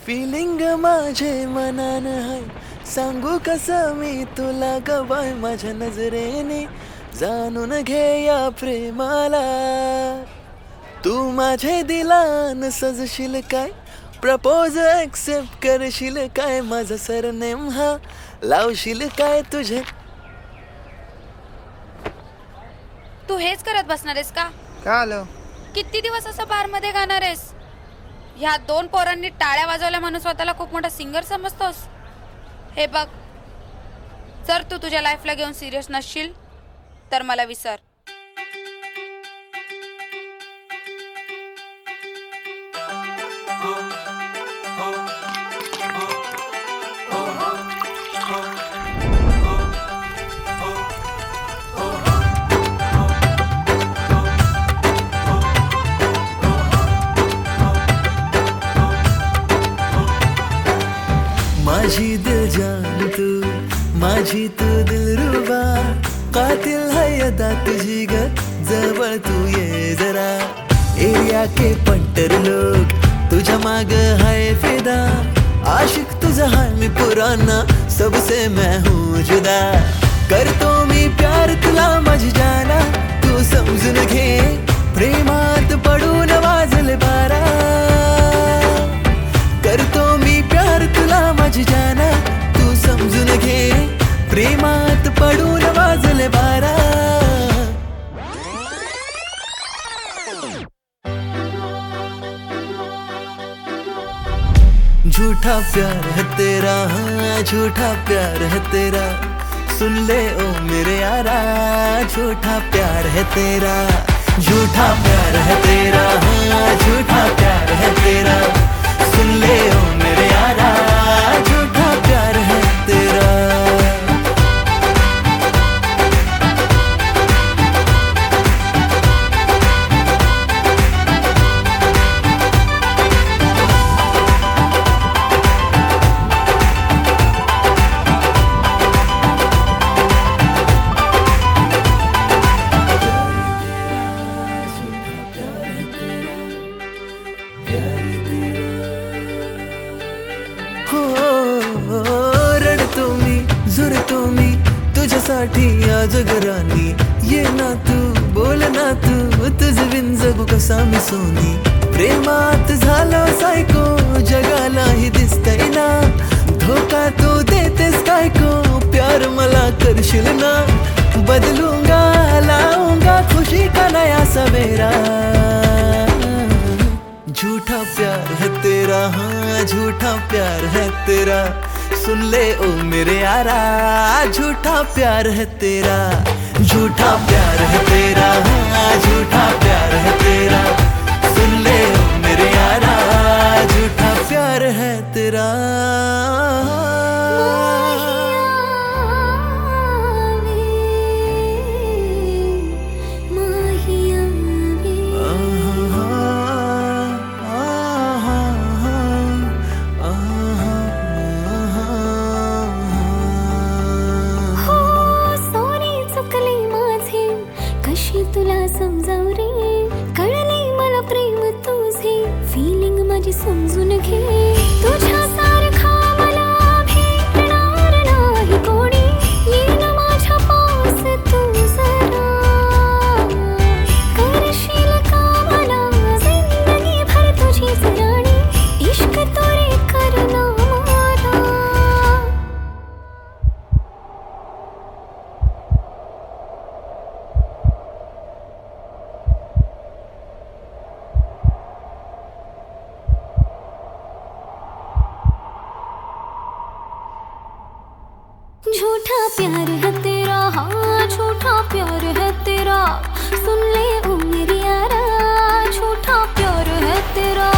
Filling माझे मनान हाय, सांगू कसं मी तुला ग बाय, माझ्या नजरेने जाणून घे या प्रेमाला. तू माझे दिलान सजशील काय, प्रपोज ऍक्सेप्ट करशील काय, माझा सरनेम हा लावशील काय तुझे. तू हेच करत बसणार आहेस का? का आलं? किती दिवस असं बार मध्ये गाणार आहेस? ह्या 2 पोरांनी टाळ्या वाजवल्या म्हणून स्वतःला खूप मोठा सिंगर समजतोस? हे बघ, जर तू तुझ्या लाईफला घेऊन सिरियस नसशील तर मला विसर. माझी दिल जान तू, माझी तू दिलरुबा, कातिल है अदा तुझी ग, जवळ तू ये जरा. एरिया के पंटर लोग तुझ्या माग है फिदा, आशिक तुझा है मी पुराना, सबसे मैं हूँ जुदा. करतो मी प्यार तुला माझी जाना, तू समजून घे, प्रेमात पडून वाजले बारा. करतो मी प्यार तुला माझी जाना, तू समजून घे, प्रेमात पडून वाजले बारा. झूठा प्यार है तेरा, हाँ झूठा प्यार है तेरा, सुन ले ओ मेरे यारा, झूठा प्यार है तेरा. झूठा प्यार है तेरा, हाँ झूठा प्यार है तेरा, सुन ले ओ मेरे यारा, झूठा प्यार है तेरा. रडतो मी, झुरतो मी तुझ्यासाठी आज गरानी, ये ना तू, बोल ना तू, तुझ बिन जगू कसा मी सोनी. प्रेमात झालो सायको, जगालाही दिसतंय ना, धोका तू देतेस काय को, प्यार मला करशील ना, बदलूंगा लाऊंगा खुशी का नया सवेरा. झूठा प्यार है तेरा, हाँ झूठा प्यार है तेरा, सुन ले ओ मेरे यारा, झूठा प्यार है तेरा. झूठा प्यार है तेरा, हाँ झूठा प्यार है तेरा, सुन ले ओ मेरे यारा, झूठा प्यार है तेरा. तुला समजाव रे, कळले मला प्रेम तुझे, फिलिंग माझी समजून घे, तुझ्या सारखा मला भेटणार नाही कोणी, ये ना माझ्या पास तू जरा, करशील का मला जिंदगी भर तुझीच राणी, इश्क तो रे करना मला. झूठा प्यार है तेरा, हाँ झूठा प्यार है तेरा, सुन ले ओ मेरी यारा, झूठा प्यार है तेरा.